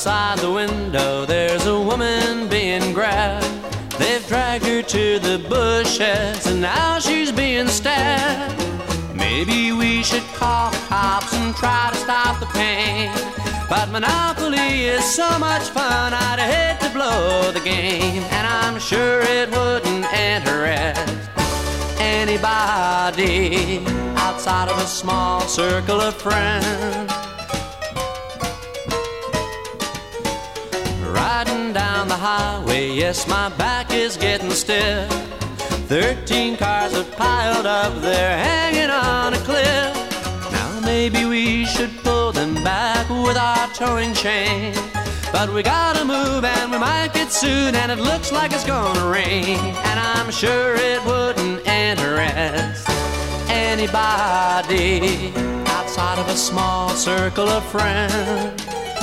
outside the window, there's a woman being grabbed. They've dragged her to the bushes, and now she's being stabbed. Maybe we should call the cops and try to stop the pain, but Monopoly is so much fun, I'd hate to blow the game. And I'm sure it wouldn't interest anybody outside of a small circle of friends. Riding down the highway, yes, my back is getting stiff. 13 cars are piled up there, hanging on a cliff. Now maybe we should pull them back with our towing chain, but we gotta move and we might get sued, and it looks like it's gonna rain. And I'm sure it wouldn't interest anybody outside of a small circle of friends.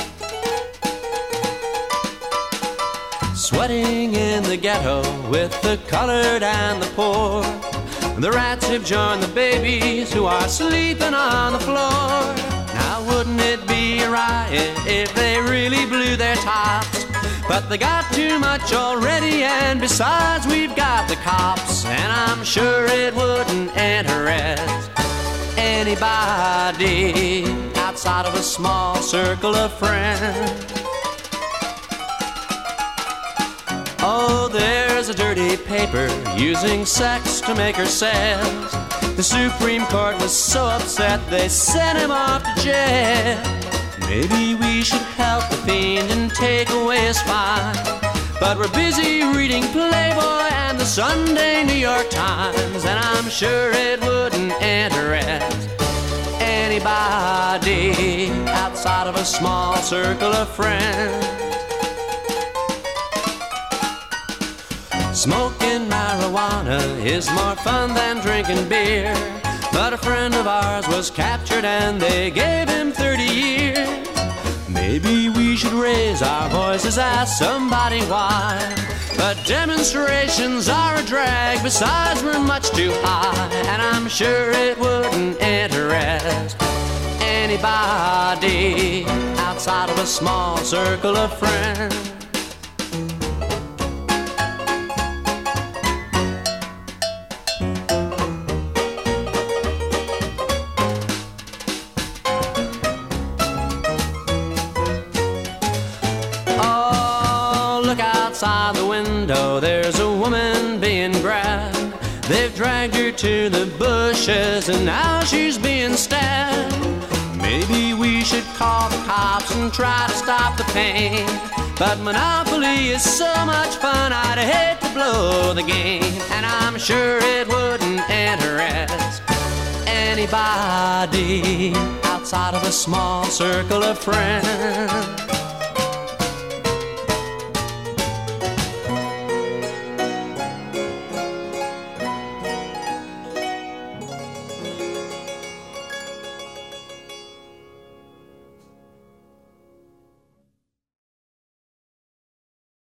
Sweating in the ghetto with the colored and the poor, the rats have joined the babies who are sleeping on the floor. Now wouldn't it be a riot if they really blew their tops? But they got too much already, and besides we've got the cops. And I'm sure it wouldn't interest anybody outside of a small circle of friends. Oh, there's a dirty paper using sex to make her sales. The Supreme Court was so upset they sent him off to jail. Maybe we should help the fiend and take away his fine, but we're busy reading Playboy and the Sunday New York Times. And I'm sure it wouldn't interest anybody outside of a small circle of friends. Smoking marijuana is more fun than drinking beer, but a friend of ours was captured and they gave him 30 years. Maybe we should raise our voices, ask somebody why, but demonstrations are a drag, besides we're much too high. And I'm sure it wouldn't interest anybody outside of a small circle of friends. Outside the window, there's a woman being grabbed. They've dragged her to the bushes, and now she's being stabbed. Maybe we should call the cops and try to stop the pain, but Monopoly is so much fun, I'd hate to blow the game. And I'm sure it wouldn't interest anybody outside of a small circle of friends.